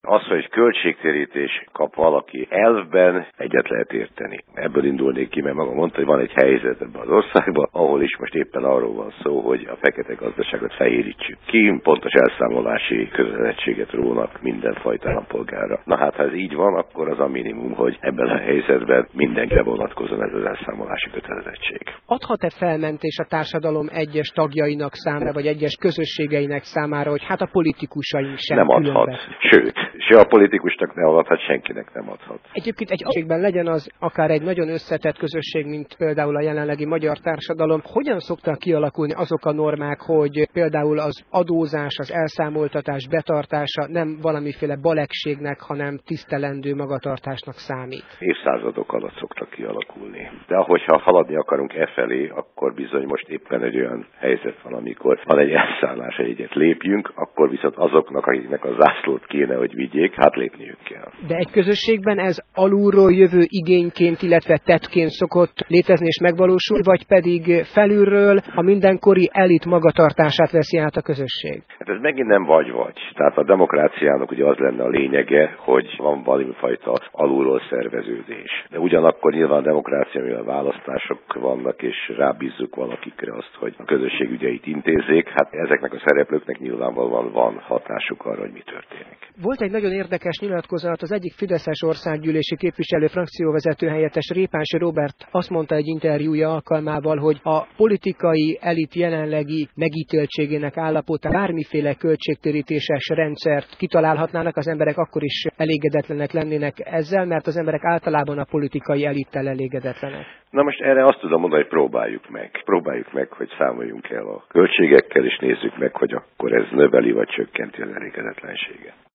Az, hogy költségtérítés kap valaki, elvben egyet lehet érteni. Ebből indulnék ki, mert maga mondta, hogy van egy helyzet ebben az országban, ahol is most éppen arról van szó, hogy a fekete gazdaságot fehérítsük ki, pontos elszámolási kötelezettséget rónak mindenfajta állampolgárra. Na hát, ha ez így van, akkor az a minimum, hogy ebben a helyzetben mindenkire vonatkozon ez az elszámolási kötelezettség. Adhat-e felmentés a társadalom egyes tagjainak számára, vagy egyes közösségeinek számára, hogy hát a politikusaink sem nem adhat. Sőt, se a politikusnak nem adhat, senkinek nem adhat. Egyébként egy közösségben legyen az akár egy nagyon összetett közösség, mint például a jelenlegi magyar társadalom, hogyan szoktak kialakulni azok a normák, hogy például az adózás, az elszámoltatás betartása nem valamiféle balekségnek, hanem tisztelendő magatartásnak számít? Évszázadok alatt szoktak kialakulni. De ahogyha haladni akarunk felé, akkor bizony most éppen egy olyan helyzet van, amikor van egy elszállás, hogy egyet lépjünk, akkor viszont azoknak, akiknek a zászlót kéne, hogy vigyék, hát lépniük kell. De egy közösségben ez alulról jövő igényként, illetve tettként szokott létezni és megvalósul, vagy pedig felülről a mindenkori elit magatartását veszi át a közösség? Hát ez megint nem vagy-vagy. Tehát a demokráciának ugye az lenne a lényege, hogy van valamifajta alulról szerveződés. De ugyanakkor nyilván a demokrácia, mivel választások vannak, és rábízzuk valakikre azt, hogy a közösség ügyeit intézzék, hát ezeknek a szereplőknek nyilvánvalóan van hatásuk arra, hogy mi történik. Volt egy nagyon érdekes nyilatkozat, az egyik fideszes országgyűlési képviselő frakcióvezető helyettes Répási Róbert azt mondta egy interjúja alkalmával, hogy a politikai elit jelenlegi megítéltségének állapotán bármiféle költségtérítéses rendszert kitalálhatnának, az emberek akkor is elégedetlenek lennének ezzel, mert az emberek általában a politikai elittel elégedetlenek. Na most erre azt tudom mondani, hogy próbáljuk meg. Próbáljuk meg, hogy számoljunk el a költségekkel, és nézzük meg, hogy akkor ez növeli vagy csökkenti az elégedetlenséget.